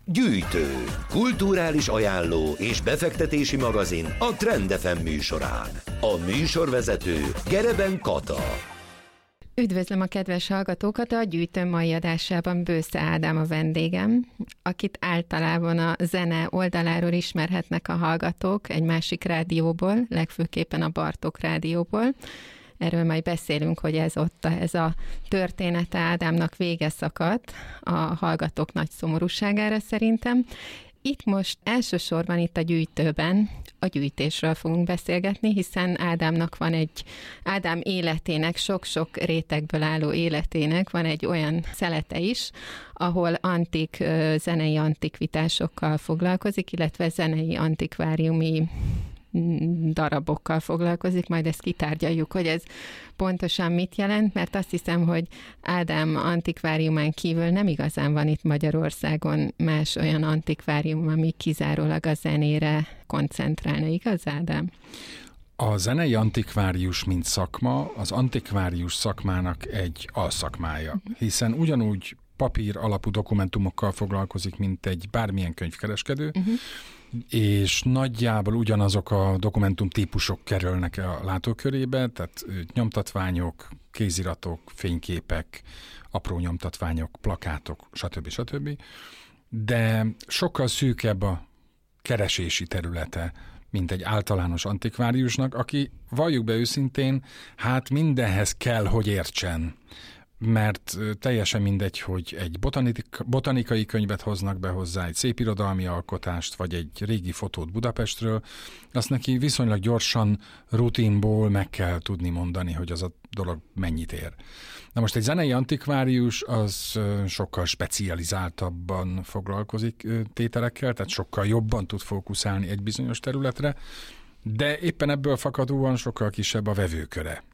Gyűjtő, kulturális ajánló és befektetési magazin a Trend FM műsorán. A műsorvezető Gereben Kata. Üdvözlöm a kedves hallgatókat, a Gyűjtő mai adásában Bősze Ádám a vendégem, akit általában a zene oldaláról ismerhetnek a hallgatók egy másik rádióból, legfőképpen a Bartók rádióból. Erről majd beszélünk, hogy ez a története Ádámnak vége szakadt, a hallgatók nagy szomorúságára szerintem. Itt most elsősorban itt a Gyűjtőben a gyűjtésről fogunk beszélgetni, hiszen Ádám életének, sok-sok rétegből álló életének van egy olyan szelete is, ahol zenei antikvitásokkal foglalkozik, illetve zenei antikváriumi darabokkal foglalkozik, majd ezt kitárgyaljuk, hogy ez pontosan mit jelent, mert azt hiszem, hogy Ádám antikváriumán kívül nem igazán van itt Magyarországon más olyan antikvárium, ami kizárólag a zenére koncentrálna, igaz, Ádám? A zenei antikvárius, mint szakma, az antikvárius szakmának egy alszakmája, hiszen ugyanúgy papír alapú dokumentumokkal foglalkozik, mint egy bármilyen könyvkereskedő, és nagyjából ugyanazok a dokumentumtípusok kerülnek a látókörébe, tehát nyomtatványok, kéziratok, fényképek, apró nyomtatványok, plakátok, stb. De sokkal szűkebb a keresési területe, mint egy általános antikváriusnak, aki, valljuk be őszintén, hát mindenhez kell, hogy értsen. Mert teljesen mindegy, hogy egy botanikai könyvet hoznak be hozzá, egy szépirodalmi alkotást, vagy egy régi fotót Budapestről, azt neki viszonylag gyorsan, rutinból meg kell tudni mondani, hogy az a dolog mennyit ér. Na most egy zenei antikvárius az sokkal specializáltabban foglalkozik tételekkel, tehát sokkal jobban tud fókuszálni egy bizonyos területre, de éppen ebből fakadóan sokkal kisebb a vevőköre.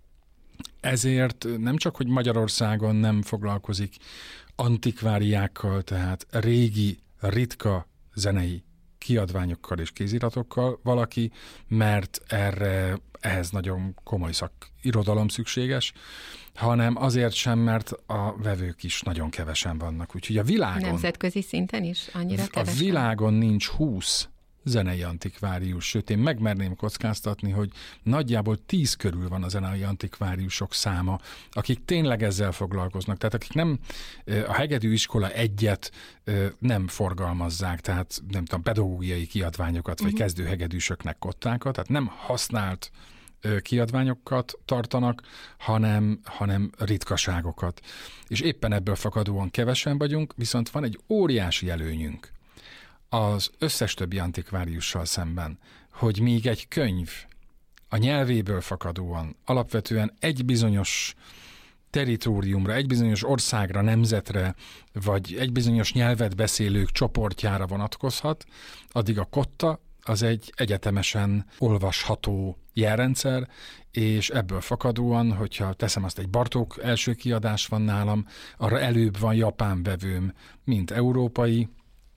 Ezért nem csak, hogy Magyarországon nem foglalkozik antikváriákkal, tehát régi, ritka zenei kiadványokkal és kéziratokkal valaki, mert ehhez nagyon komoly szakirodalom szükséges, hanem azért sem, mert a vevők is nagyon kevesen vannak. Úgyhogy a világon... Nemzetközi szinten is annyira kevesen? A világon nincs 20 zenei antikvárius, sőt én megmerném kockáztatni, hogy nagyjából 10 körül van a zenei antikváriusok száma, akik tényleg ezzel foglalkoznak, tehát akik nem a hegedű iskola egyet nem forgalmazzák, tehát nem tudom, pedagógiai kiadványokat, vagy kezdő hegedűsöknek kottákat, tehát nem használt kiadványokat tartanak, hanem ritkaságokat. És éppen ebből fakadóan kevesen vagyunk, viszont van egy óriási előnyünk az összes többi antikváriussal szemben, hogy míg egy könyv a nyelvéből fakadóan alapvetően egy bizonyos teritoriumra, egy bizonyos országra, nemzetre, vagy egy bizonyos nyelvet beszélők csoportjára vonatkozhat, addig a kotta az egy egyetemesen olvasható jelrendszer, és ebből fakadóan, hogyha teszem azt, egy Bartók első kiadás van nálam, arra előbb van japán vevőm, mint európai,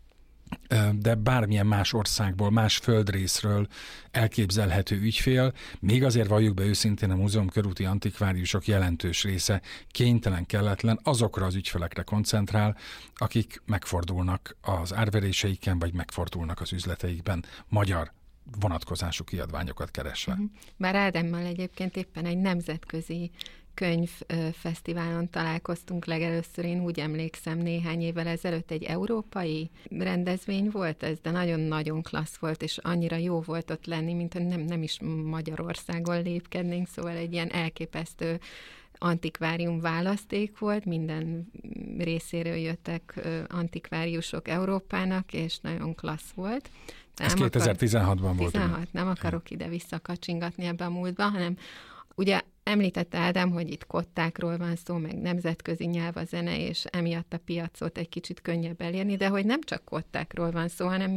de bármilyen más országból, más földrészről elképzelhető ügyfél, még azért valljuk be őszintén, a múzeum körúti antikváriusok jelentős része kénytelen, kelletlen azokra az ügyfelekre koncentrál, akik megfordulnak az árveréseiken, vagy megfordulnak az üzleteikben magyar vonatkozású kiadványokat keresve. Bár Ádámmal egyébként éppen egy nemzetközi könyvfesztiválon találkoztunk legelőször, én úgy emlékszem, néhány évvel ezelőtt egy európai rendezvény volt ez, de nagyon-nagyon klassz volt, és annyira jó volt ott lenni, mint hogy nem is Magyarországon lépkednénk, szóval egy ilyen elképesztő antikvárium választék volt, minden részéről jöttek antikváriusok Európának, és nagyon klassz volt. Ez 2016-ban volt. 16, nem akarok ide visszakacsingatni ebbe a múltba, hanem ugye említette Ádám, hogy itt kottákról van szó, meg nemzetközi nyelv a zene, és emiatt a piacot egy kicsit könnyebb elérni, de hogy nem csak kottákról van szó, hanem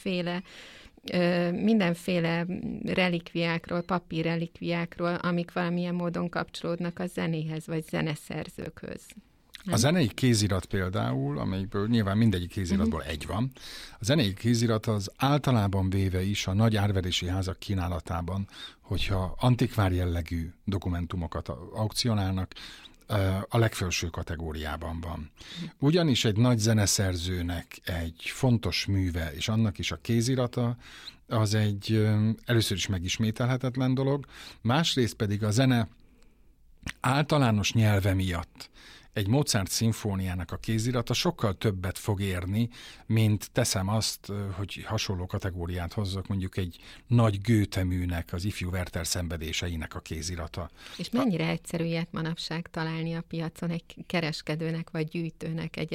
mindenféle relikviákról, papírrelikviákról, amik valamilyen módon kapcsolódnak a zenéhez, vagy zeneszerzőkhöz. A zenei kézirat például, amelyikből nyilván mindegyik kéziratból egy van, a zenei kézirat az általában véve is a nagy árverési házak kínálatában, hogyha antikvár jellegű dokumentumokat aukcionálnak, a legfelső kategóriában van. Ugyanis egy nagy zeneszerzőnek egy fontos műve, és annak is a kézirata, az egy először is megismételhetetlen dolog, másrészt pedig a zene általános nyelve miatt egy Mozart szimfóniának a kézirata sokkal többet fog érni, mint teszem azt, hogy hasonló kategóriát hozzak, mondjuk egy nagy Goethe-műnek, az ifjú Werther szenvedéseinek a kézirata. És mennyire egyszerű ilyet manapság találni a piacon egy kereskedőnek vagy gyűjtőnek egy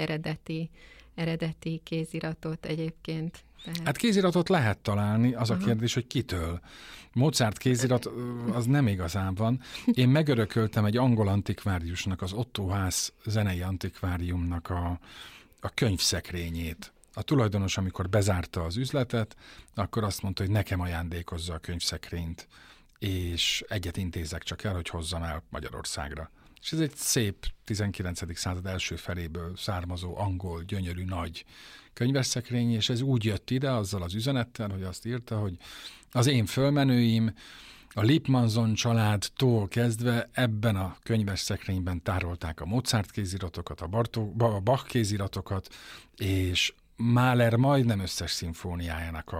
eredeti kéziratot egyébként? Hát kéziratot lehet találni, az a kérdés, hogy kitől. Mozart kézirat az nem igazán van. Én megörököltem egy angol antikváriusnak, az Otto Haas zenei antikváriumnak a könyvszekrényét. A tulajdonos, amikor bezárta az üzletet, akkor azt mondta, hogy nekem ajándékozza a könyvszekrényt, és egyet intézek csak el, hogy hozzam el Magyarországra. És ez egy szép 19. század első feléből származó angol, gyönyörű, nagy könyvesszekrény, és ez úgy jött ide azzal az üzenettel, hogy azt írta, hogy az én fölmenőim a Lippmanson családtól kezdve ebben a könyvesszekrényben tárolták a Mozart kéziratokat, a Bach kéziratokat, és Mahler majdnem összes szimfóniájának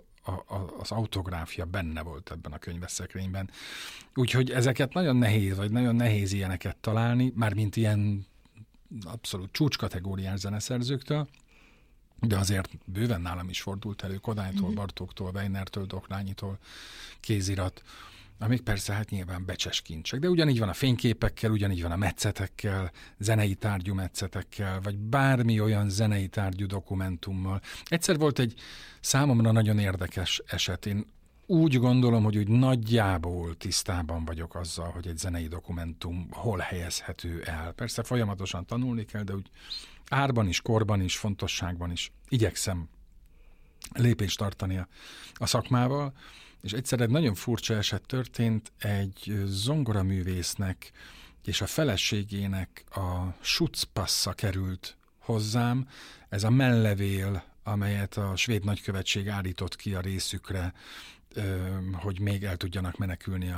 az autográfja benne volt ebben a könyvesszekrényben. Úgyhogy ezeket nagyon nehéz ilyeneket találni, mármint ilyen abszolút csúcskategóriás zeneszerzőktől, de azért bőven nálam is fordult elő Kodálytól, Bartóktól, Weinertől, Dohnányi-tól kézirat, amik persze hát nyilván becses kincsek, de ugyanígy van a fényképekkel, ugyanígy van a metszetekkel, zenei tárgyú metszetekkel, vagy bármi olyan zenei tárgyú dokumentummal. Egyszer volt egy számomra nagyon érdekes eset. Én úgy gondolom, hogy úgy nagyjából tisztában vagyok azzal, hogy egy zenei dokumentum hol helyezhető el. Persze folyamatosan tanulni kell, de úgy árban is, korban is, fontosságban is igyekszem lépést tartani a szakmával, és egyszer egy nagyon furcsa eset történt, egy zongoraművésznek és a feleségének a Schutzpassza került hozzám, ez a mellevél, amelyet a svéd nagykövetség állított ki a részükre, hogy még el tudjanak menekülni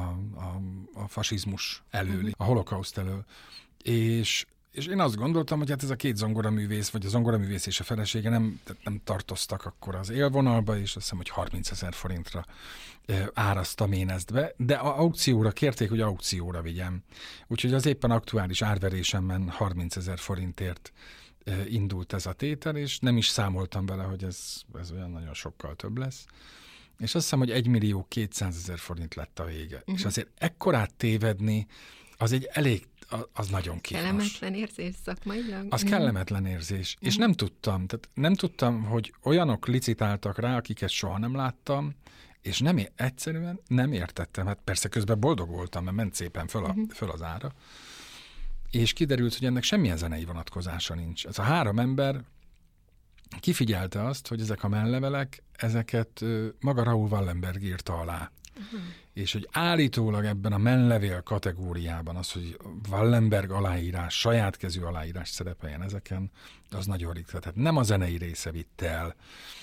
a fasizmus elől, a holokauszt elől. És én azt gondoltam, hogy hát ez a két zongoraművész, vagy a zongoraművész és a felesége nem tartoztak akkor az élvonalba, és azt hiszem, hogy 30 000 forintra áraztam én ezt be, de a aukcióra kérték, hogy aukcióra vigyem. Úgyhogy az éppen aktuális árverésemben 30 000 forintért indult ez a tétel, és nem is számoltam bele, hogy ez olyan nagyon sokkal több lesz. És azt hiszem, hogy 1 200 000 forint lett a vége. És azért ekkorát tévedni, az egy elég, az nagyon kínos. Kellemetlen érzés szakmailag? Az kellemetlen érzés. És nem tudtam, hogy olyanok licitáltak rá, akiket soha nem láttam, és egyszerűen nem értettem. Hát persze közben boldog voltam, mert ment szépen föl az ára. És kiderült, hogy ennek semmilyen zenei vonatkozása nincs. Ez a 3 ember kifigyelte azt, hogy ezek a mellevelek, ezeket maga Raoul Wallenberg írta alá. És hogy állítólag ebben a mellevél kategóriában az, hogy Wallenberg aláírás, saját kezű aláírás szerepeljen ezeken, az nagyon ritka. Tehát nem a zenei része vitte el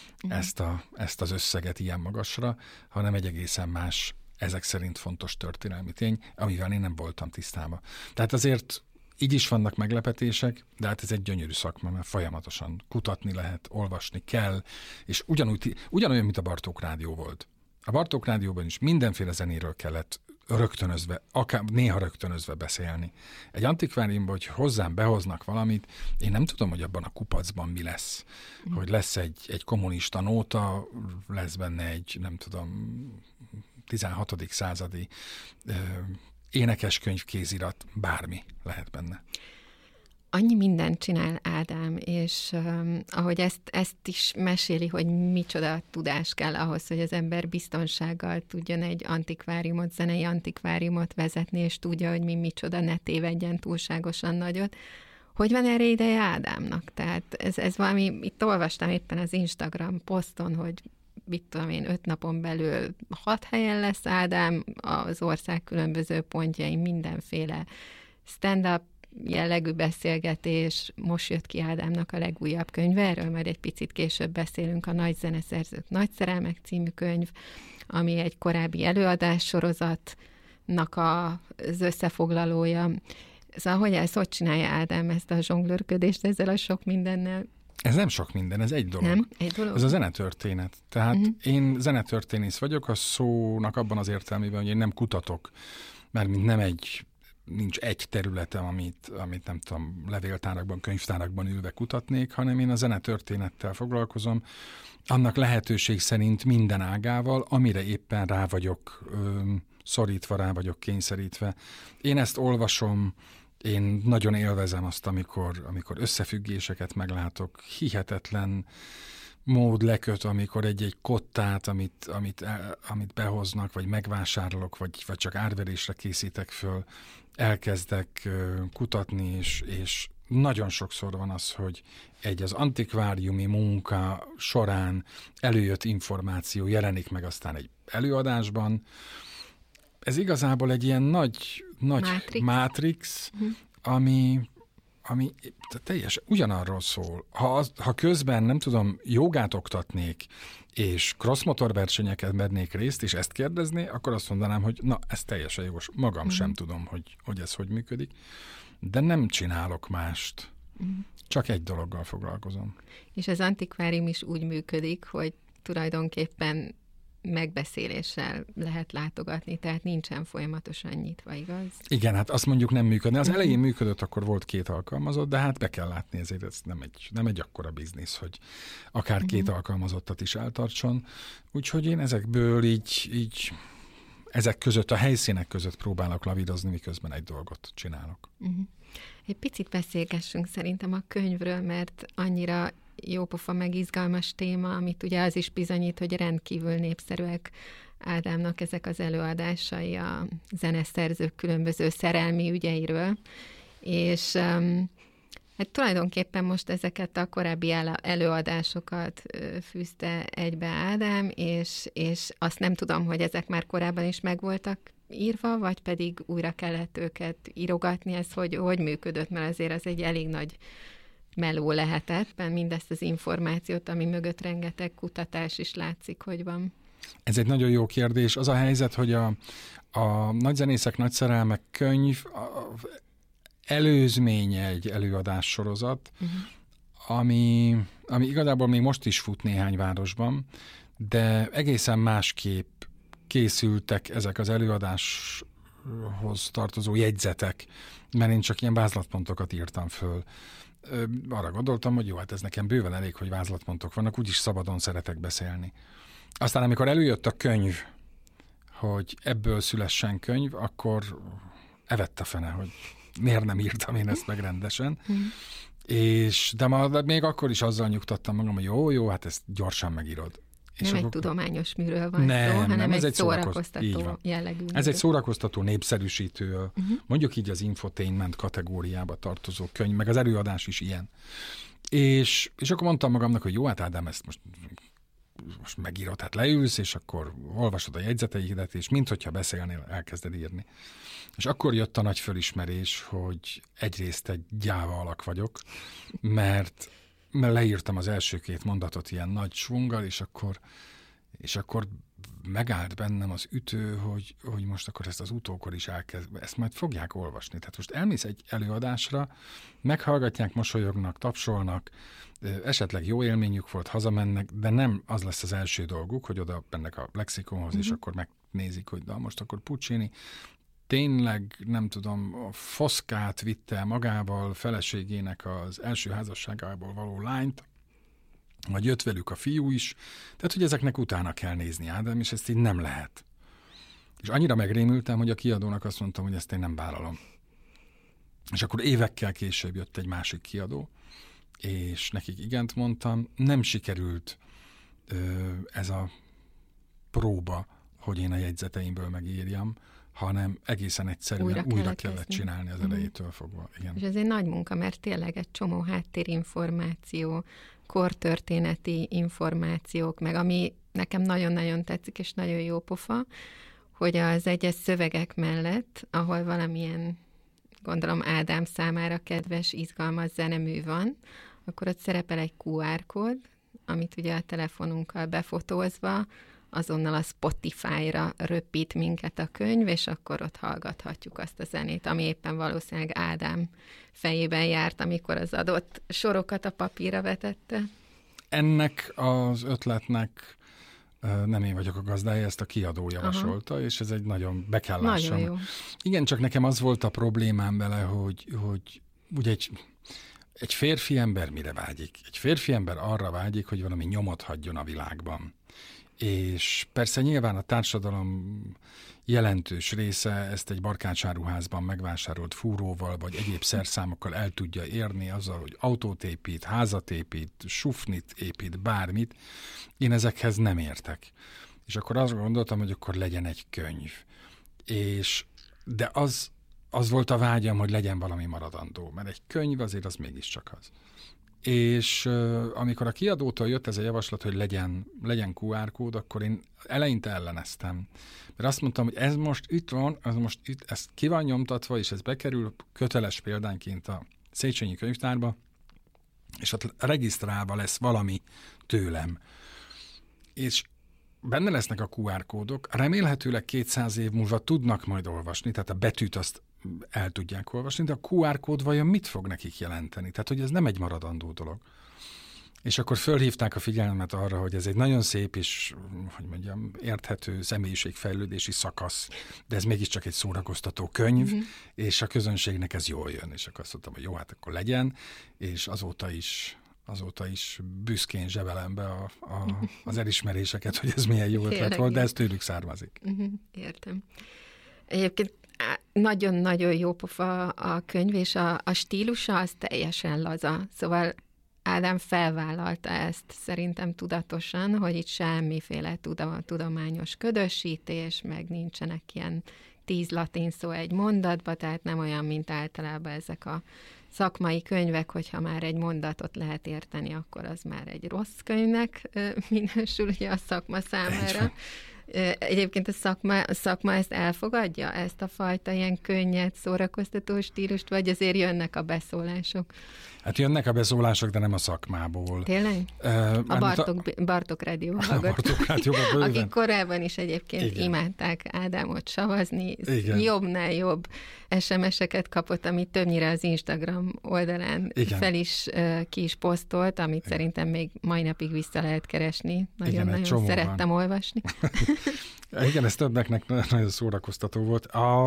ezt az összeget ilyen magasra, hanem egy egészen más, ezek szerint fontos történelmi tény, amivel én nem voltam tisztában. Tehát azért így is vannak meglepetések, de hát ez egy gyönyörű szakma, mert folyamatosan kutatni lehet, olvasni kell, és ugyanolyan, mint a Bartók Rádió volt. A Bartók Rádióban is mindenféle zenéről kellett rögtönözve, néha rögtönözve beszélni. Egy antikváriumban, hogy hozzám behoznak valamit, én nem tudom, hogy abban a kupacban mi lesz. Hogy lesz egy kommunista nóta, lesz benne egy, nem tudom, 16. századi énekeskönyv, kézirat, bármi lehet benne. Annyi mindent csinál Ádám, és ahogy ezt is meséli, hogy micsoda tudás kell ahhoz, hogy az ember biztonsággal tudjon egy antikváriumot, zenei antikváriumot vezetni, és tudja, hogy micsoda, ne tévedjen túlságosan nagyot. Hogy van erre ideje Ádámnak? Tehát ez valami, itt olvastam éppen az Instagram poszton, hogy mit tudom én, 5 napon belül 6 helyen lesz Ádám, az ország különböző pontjain mindenféle stand-up jellegű beszélgetés. Most jött ki Ádámnak a legújabb könyve, erről majd egy picit később beszélünk, a Nagy zeneszerzők nagy szerelmek című könyv, ami egy korábbi előadás sorozatnak az összefoglalója. Szóval hogy csinálja Ádám ezt a zsonglőrködést ezzel a sok mindennel? Ez nem sok minden, ez egy dolog. Nem? Egy dolog? Ez a zenetörténet. Tehát én zenetörténész vagyok, a szónak abban az értelmében, hogy én nem kutatok, mert nincs egy területem, amit nem tudom, levéltárakban, könyvtárakban ülve kutatnék, hanem én a zenetörténettel foglalkozom, annak lehetőség szerint minden ágával, amire éppen rá vagyok szorítva, rá vagyok kényszerítve. Én ezt olvasom, én nagyon élvezem azt, amikor összefüggéseket meglátok, hihetetlen mód leköt, amikor egy kottát, amit behoznak, vagy megvásárolok, vagy csak árverésre készítek föl, elkezdek kutatni, és nagyon sokszor van az, hogy az antikváriumi munka során előjött információ jelenik meg aztán egy előadásban. Ez igazából egy ilyen nagy mátrix, ami teljesen ugyanarról szól. Ha közben, nem tudom, jogát oktatnék, és crossmotor versenyeket mernék részt, és ezt kérdezné, akkor azt mondanám, hogy na, ez teljesen jogos. Magam sem tudom, hogy ez hogy működik, de nem csinálok mást. Csak egy dologgal foglalkozom. És az antikvárium is úgy működik, hogy tulajdonképpen megbeszéléssel lehet látogatni, tehát nincsen folyamatosan nyitva, igaz? Igen, hát azt mondjuk nem működne. Az elején működött, akkor volt 2 alkalmazott, de hát be kell látni, ezért ez nem egy akkora biznisz, hogy akár 2 alkalmazottat is eltartson. Úgyhogy én ezekből így ezek között, a helyszínek között próbálok lavírozni, miközben egy dolgot csinálok. Egy picit beszélgessünk szerintem a könyvről, mert annyira jópofa meg izgalmas téma, amit ugye az is bizonyít, hogy rendkívül népszerűek Ádámnak ezek az előadásai a zeneszerzők különböző szerelmi ügyeiről, és hát tulajdonképpen most ezeket a korábbi előadásokat fűzte egybe Ádám, és azt nem tudom, hogy ezek már korábban is megvoltak írva, vagy pedig újra kellett őket írogatni, ez hogy működött, mert azért az egy elég nagy meló lehetett, mindezt az információt, ami mögött rengeteg kutatás is látszik, hogy van. Ez egy nagyon jó kérdés. Az a helyzet, hogy a Nagyzenészek, nagy szerelmek könyv előzménye egy előadássorozat, ami igazából még most is fut néhány városban, de egészen másképp készültek ezek az előadáshoz tartozó jegyzetek, mert én csak ilyen vázlatpontokat írtam föl. Arra gondoltam, hogy jó, hát ez nekem bőven elég, hogy vázlatpontok vannak, úgyis szabadon szeretek beszélni. Aztán amikor előjött a könyv, hogy ebből szülessen könyv, akkor evett a fene, hogy miért nem írtam én ezt meg rendesen. De még akkor is azzal nyugtattam magam, hogy jó, hát ezt gyorsan megírod. Nem egy tudományos műről van szó, hanem egy szórakoztató jellegű. Ez egy szórakoztató, népszerűsítő, mondjuk így az infotainment kategóriába tartozó könyv, meg az előadás is ilyen. És akkor mondtam magamnak, hogy jó, hát Ádám, ezt most megírod, hát leülsz, és akkor olvasod a jegyzeteidet, és minthogyha beszélnél, elkezded írni. És akkor jött a nagy fölismerés, hogy egyrészt egy gyáva alak vagyok, mert leírtam az első 2 mondatot ilyen nagy svunggal, és akkor megállt bennem az ütő, hogy most akkor ezt az utókor is ezt majd fogják olvasni. Tehát most elmész egy előadásra, meghallgatják, mosolyognak, tapsolnak, esetleg jó élményük volt, hazamennek, de nem az lesz az első dolguk, hogy oda mennek a lexikonhoz, és akkor megnézik, hogy most akkor Puccini tényleg, nem tudom, a Foszkát vitte magával feleségének az első házasságából való lányt, vagy jött velük a fiú is, tehát, hogy ezeknek utána kell nézni, Ádám, és ezt így nem lehet. És annyira megrémültem, hogy a kiadónak azt mondtam, hogy ezt én nem vállalom. És akkor évekkel később jött egy másik kiadó, és nekik igent mondtam, nem sikerült ez a próba, hogy én a jegyzeteimből megírjam, hanem egészen egyszerűen újra kellett csinálni az elejétől fogva. Igen. És ez egy nagy munka, mert tényleg egy csomó háttérinformáció, kortörténeti információk, meg ami nekem nagyon-nagyon tetszik, és nagyon jó pofa, hogy az egyes szövegek mellett, ahol valamilyen, gondolom Ádám számára kedves, izgalmas zenemű van, akkor ott szerepel egy QR kód, amit ugye a telefonunkkal befotózva azonnal a Spotify-ra röpít minket a könyv, és akkor ott hallgathatjuk azt a zenét, ami éppen valószínűleg Ádám fejében járt, amikor az adott sorokat a papírra vetette. Ennek az ötletnek nem én vagyok a gazdája, ezt a kiadó javasolta, és ez egy nagyon be kell lássam. Nagyon jó. Igen, csak nekem az volt a problémám vele, hogy ugye egy férfi ember mire vágyik? Egy férfi ember arra vágyik, hogy valami nyomot hagyjon a világban. És persze nyilván a társadalom jelentős része ezt egy barkácsáruházban megvásárolt fúróval, vagy egyéb szerszámokkal el tudja érni azzal, hogy autót épít, házat épít, sufnit épít, bármit. Én ezekhez nem értek. És akkor azt gondoltam, hogy akkor legyen egy könyv. De az volt a vágyam, hogy legyen valami maradandó, mert egy könyv azért az mégiscsak az. És amikor a kiadótól jött ez a javaslat, hogy legyen QR kód, akkor én eleinte elleneztem. Mert azt mondtam, hogy ez most itt van, ez ki van nyomtatva, és ez bekerül köteles példányként a Széchenyi könyvtárba, és ott regisztrálva lesz valami tőlem. És benne lesznek a QR kódok, remélhetőleg 200 év múlva tudnak majd olvasni, tehát a betűt azt el tudják olvasni, de a QR kód vajon mit fog nekik jelenteni? Tehát, hogy ez nem egy maradandó dolog. És akkor fölhívták a figyelmet arra, hogy ez egy nagyon szép és, hogy mondjam, érthető személyiségfejlődési szakasz, de ez mégiscsak egy szórakoztató könyv, és a közönségnek ez jól jön. És akkor azt mondtam, hogy jó, hát akkor legyen, és azóta is büszkén zsebelem be az elismeréseket, hogy ez milyen jó ötlet volt, de ez tőlük származik. Értem. Egyébként nagyon-nagyon jó pofa a könyv, és a stílusa az teljesen laza. Szóval Ádám felvállalta ezt szerintem tudatosan, hogy itt semmiféle tudományos ködösítés, meg nincsenek ilyen 10 latin szó egy mondatba, tehát nem olyan, mint általában ezek a szakmai könyvek, hogyha már egy mondatot lehet érteni, akkor az már egy rossz könyvnek minősül ugye a szakma számára. Egyébként a szakma ezt elfogadja, ezt a fajta ilyen könnyed, szórakoztató stílust, vagy azért jönnek a beszólások? Hát jönnek a beszólások, de nem a szakmából. Tényleg? Bartók Rádió hallgatók, akik korábban is egyébként imádták Ádámot savazni, jobbnál jobb SMS-eket kapott, amit többnyire az Instagram oldalán ki is posztolt, amit szerintem még mai napig vissza lehet keresni. Nagyon-nagyon szerettem olvasni. Igen, ez többeknek nagyon szórakoztató volt.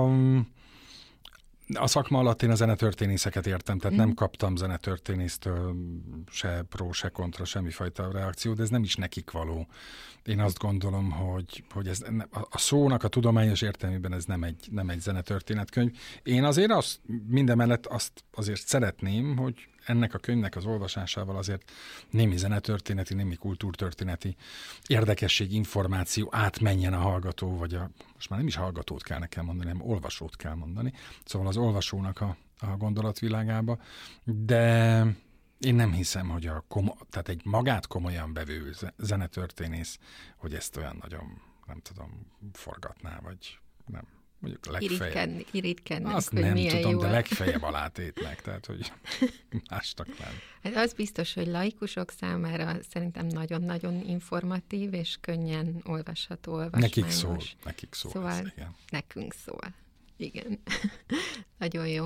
A szakma alatt én a zenetörténészeket értem, tehát nem kaptam zenetörténésztől se pró, se kontra, semmifajta reakció, de ez nem is nekik való. Én azt gondolom, hogy ez, a szónak a tudományos értelmében ez nem egy zenetörténetkönyv. Én azért mindemellett azt azért szeretném, hogy ennek a könyvnek az olvasásával azért némi zenetörténeti, némi kultúrtörténeti érdekesség, információ átmenjen a hallgató, vagy most már nem is hallgatót kell nekem mondani, hanem olvasót kell mondani. Szóval az olvasónak a gondolatvilágába, de én nem hiszem, hogy tehát egy magát komolyan vevő zenetörténész, hogy ezt olyan nagyon, nem tudom, forgatná, vagy nem. Mondjuk legfeljebb. Irigykednek, azt hogy nem milyen tudom, jó. de legfeljebb alátétnek, tehát hogy mástak nem. Hát az biztos, hogy laikusok számára szerintem nagyon-nagyon informatív és könnyen olvasható, olvasmányos. Nekik szól. Szóval ez, igen. nekünk szól. Igen. Nagyon jó.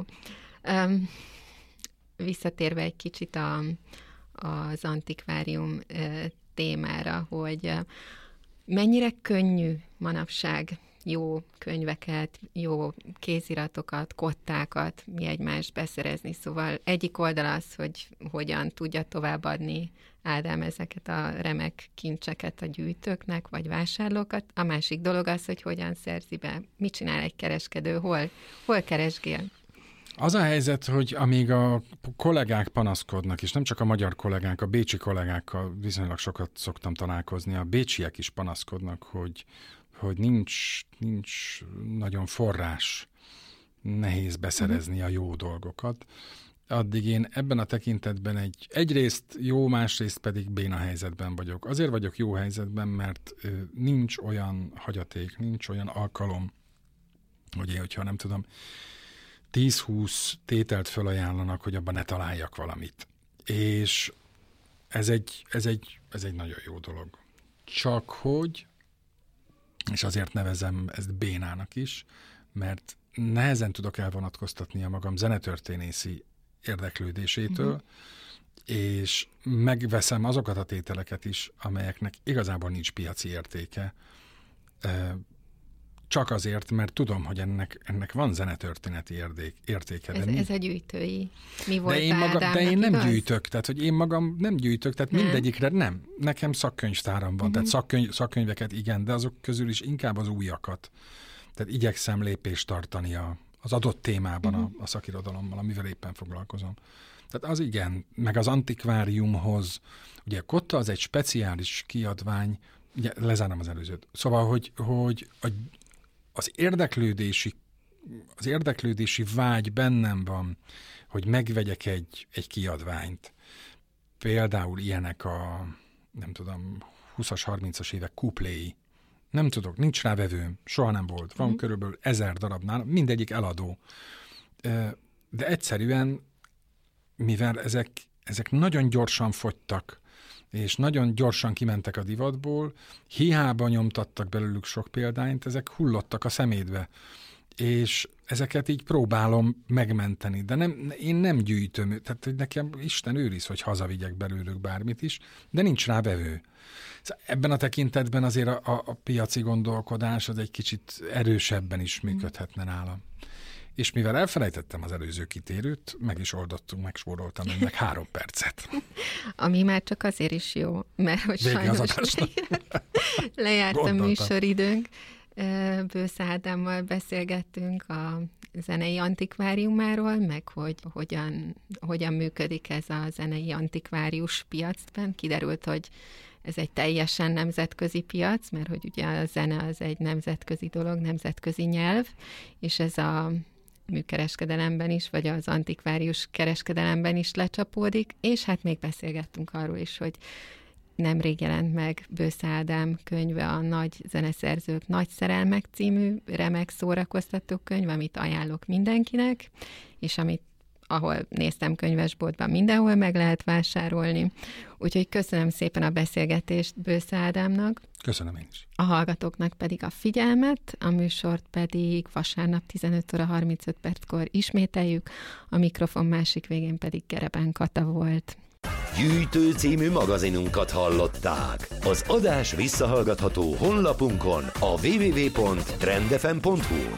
Visszatérve egy kicsit az antikvárium témára, hogy mennyire könnyű manapság jó könyveket, jó kéziratokat, kottákat mi egymást beszerezni. Szóval egyik oldal az, hogy hogyan tudja továbbadni Ádám ezeket a remek kincseket a gyűjtőknek, vagy vásárlókat. A másik dolog az, hogy hogyan szerzi be. Mit csinál egy kereskedő, hol keresgél? Az a helyzet, hogy amíg a kollégák panaszkodnak, és nem csak a magyar kollégák, a bécsi kollégákkal viszonylag sokat szoktam találkozni, a bécsiek is panaszkodnak, hogy nincs nagyon forrás, nehéz beszerezni a jó dolgokat. Addig én ebben a tekintetben egyrészt jó, másrészt pedig béna helyzetben vagyok. Azért vagyok jó helyzetben, mert nincs olyan hagyaték, nincs olyan alkalom, hogy én, hogyha nem tudom, 10-20 tételt fölajánlanak, hogy abban ne találjak valamit. És ez egy nagyon jó dolog. Csak hogy és azért nevezem ezt bénának is, mert nehezen tudok elvonatkoztatni a magam zenetörténészi érdeklődésétől, és megveszem azokat a tételeket is, amelyeknek igazából nincs piaci értéke, csak azért, mert tudom, hogy ennek van zenetörténeti értéke. Ez a gyűjtői. Mi volt de én nem gyűjtök, tehát hogy én magam nem gyűjtök, tehát mindegyikre nem. Nekem szakkönyvtáram van, tehát szakkönyveket igen, de azok közül is inkább az újakat. Tehát igyekszem lépést tartani az adott témában a szakirodalommal, amivel éppen foglalkozom. Tehát az igen, meg az antikváriumhoz, ugye Kotta az egy speciális kiadvány, ugye lezárom az előzőt. Szóval, hogy az érdeklődési vágy bennem van, hogy megvegyek egy kiadványt. Például ilyenek nem tudom, 20-as, 30-as évek kupléi. Nem tudok, nincs rá vevőm, soha nem volt. Van körülbelül 1000 darabnál, mindegyik eladó. De egyszerűen, mivel ezek nagyon gyorsan fogytak, és nagyon gyorsan kimentek a divatból, hiába nyomtattak belőlük sok példányt, ezek hullottak a szemétbe. És ezeket így próbálom megmenteni, de én nem gyűjtöm, tehát nekem Isten őriz, hogy hazavigyek belőlük bármit is, de nincs rá vevő. Ebben a tekintetben azért a piaci gondolkodás az egy kicsit erősebben is működhetne nálam. És mivel elfelejtettem az előző kitérőt, meg is oldottunk, megspóroltam ennek 3 percet. Ami már csak azért is jó, mert hogy sajnos lejárt a műsoridőnk. Bősz Ádámmal beszélgettünk a zenei antikváriumáról, meg hogy hogyan működik ez a zenei antikvárius piacban. Kiderült, hogy ez egy teljesen nemzetközi piac, mert hogy ugye a zene az egy nemzetközi dolog, nemzetközi nyelv, és ez a műkereskedelemben is, vagy az antikvárius kereskedelemben is lecsapódik, és hát még beszélgettünk arról is, hogy nemrég jelent meg Bősz Ádám könyve, a Nagy zeneszerzők nagy szerelmek című remek szórakoztató könyv, amit ajánlok mindenkinek, és ahol néztem könyvesboltban, mindenhol meg lehet vásárolni. Úgyhogy köszönöm szépen a beszélgetést Bősz Ádámnak. Köszönöm én is. A hallgatóknak pedig a figyelmet, a műsort pedig vasárnap 15 óra 35 perckor ismételjük, a mikrofon másik végén pedig Gereben Kata volt. Gyűjtő című magazinunkat hallották. Az adás visszahallgatható honlapunkon, a www.trendfm.hu-n.